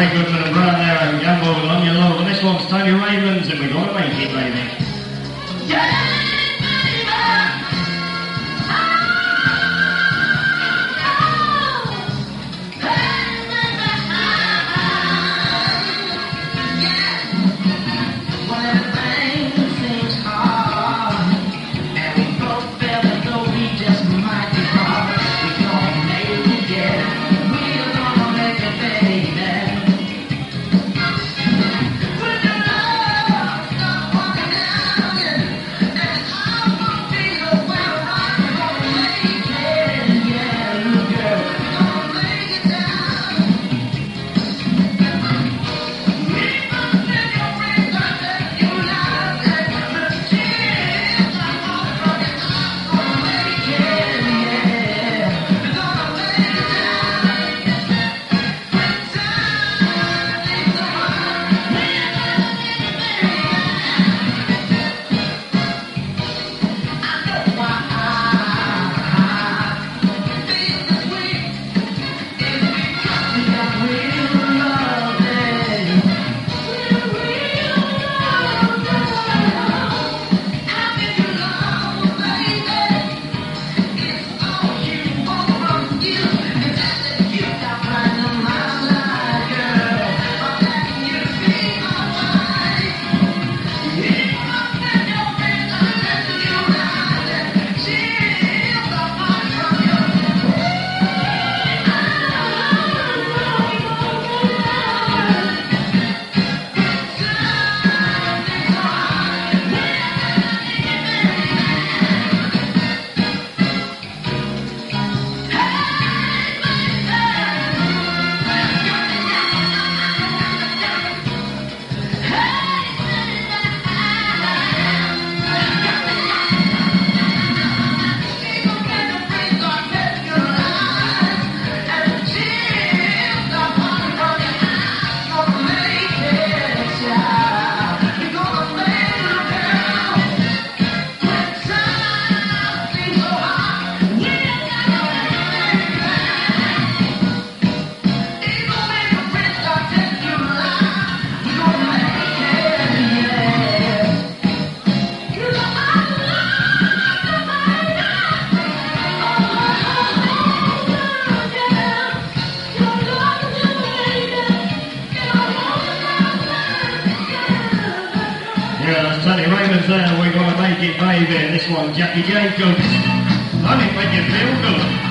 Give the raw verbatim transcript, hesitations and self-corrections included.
Ray Goodman and Brian there and Gamble on your love. And this one's Tony Ravens and we're gonna make it, baby. Yeah! Yeah, that's Tony Ravens there. We're going to make it, baby. This one, Jackie Jacobs. I think make you feel good.